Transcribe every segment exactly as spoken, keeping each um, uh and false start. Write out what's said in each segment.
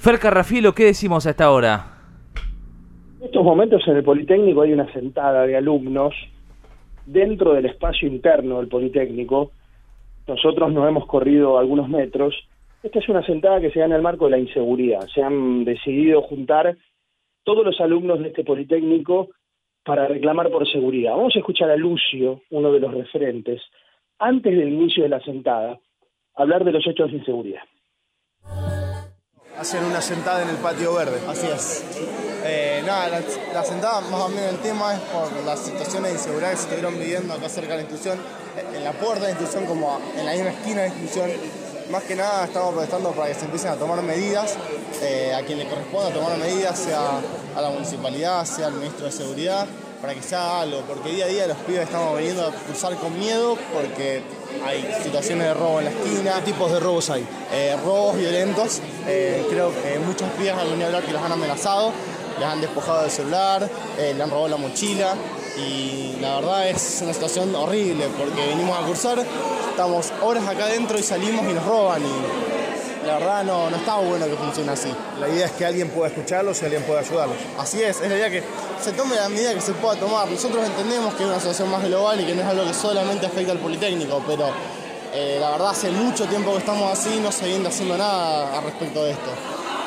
Fer Carrafielo, ¿qué decimos a esta hora? En estos momentos en el Politécnico hay una sentada de alumnos dentro del espacio interno del Politécnico. Nosotros nos hemos corrido algunos metros. Esta es una sentada que se da en el marco de la inseguridad. Se han decidido juntar todos los alumnos de este Politécnico para reclamar por seguridad. Vamos a escuchar a Lucio, uno de los referentes, antes del inicio de la sentada, hablar de los hechos de inseguridad. Hacen una sentada en el patio verde. Así es. Eh, nada, la, la sentada, más o menos el tema es por las situaciones de inseguridad que se estuvieron viviendo acá cerca de la institución, en la puerta de la institución, como en la misma esquina de la institución. Más que nada estamos protestando para que se empiecen a tomar medidas, eh, a quien le corresponda tomar medidas, sea a la municipalidad, sea al ministro de Seguridad, para que se haga algo, porque día a día los pibes estamos viniendo a cruzar con miedo porque hay situaciones de robo en la esquina. ¿Qué tipos de robos hay? Eh, robos violentos, eh, creo que muchas pibes han venido a hablar que los han amenazado, les han despojado del celular, eh, le han robado la mochila y la verdad es una situación horrible porque venimos a cursar, estamos horas acá adentro y salimos y nos roban y la verdad no, no está bueno que funcione así. La idea es que alguien pueda escucharlos y alguien pueda ayudarlos. Así es, es la idea que se tome la medida que se pueda tomar. Nosotros entendemos que es una situación más global y que no es algo que solamente afecta al Politécnico, pero eh, la verdad hace mucho tiempo que estamos así y no se viene haciendo nada al respecto de esto.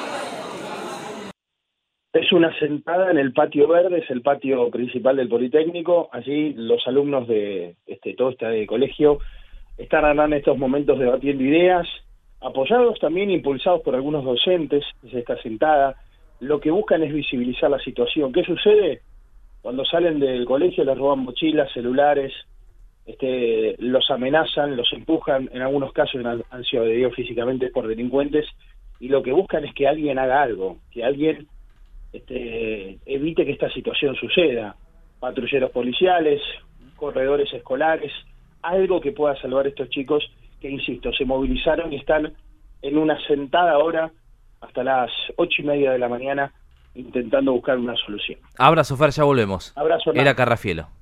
Es una sentada en el patio verde, es el patio principal del Politécnico. Allí los alumnos de este, todo este colegio están en estos momentos debatiendo ideas, apoyados también, impulsados por algunos docentes de esta sentada. Lo que buscan es visibilizar la situación. ¿Qué sucede? Cuando salen del colegio les roban mochilas, celulares, este, los amenazan, los empujan, en algunos casos han, han sido agredidos físicamente por delincuentes, y lo que buscan es que alguien haga algo, que alguien este, evite que esta situación suceda. Patrulleros policiales, corredores escolares, algo que pueda salvar a estos chicos que, insisto, se movilizaron y están en una sentada hora hasta las ocho y media de la mañana intentando buscar una solución. Abrazo, Fer, ya volvemos. Abrazo. Era Carrafielo.